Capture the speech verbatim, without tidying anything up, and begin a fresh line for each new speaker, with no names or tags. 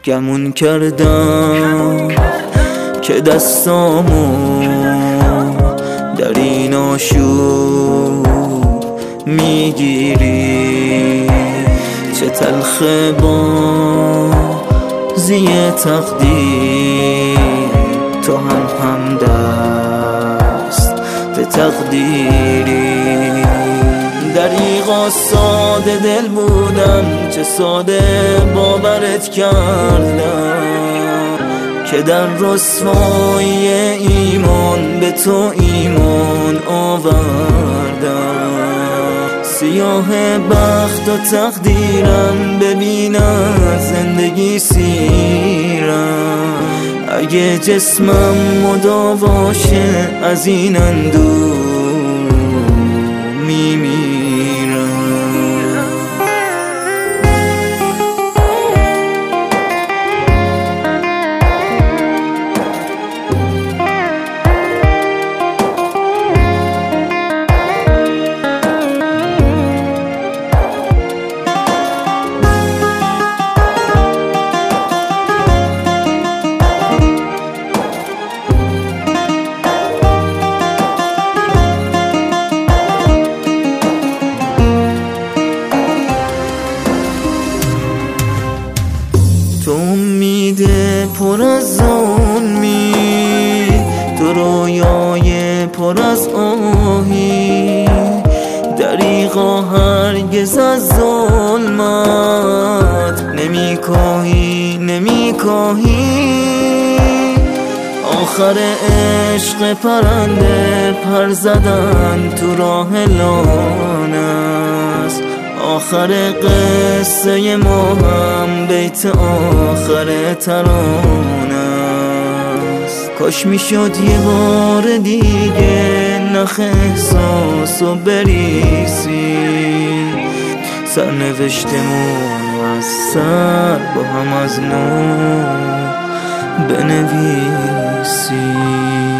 گمون کردم که دستامو در این آشوب میگیری. چه تلخ بازی تقدیر، تو هم هم دست به تقدیری. دریغا ساده دل بودم، چه ساده باورت کردم که در رسوایی ایمان به تو ایمان آوردم. سیاه بخت و تقدیرم ببینم زندگی سیرم، اگه جسمم مداواشه از این اندوه میمیرم. تو امیده پر از ظلمی، تو رویای پر از آهی، دریغا هرگز از ظلمت نمی کاهی نمی کاهی. آخر عشق پرنده پر زدن تو راه لانست، آخر قصه ما هم بیت آخر ترانه است. کاش میشد یه بار دیگه نخ احساسو بریسی، سرنوشتمون از سر با هم از نو بنویسی.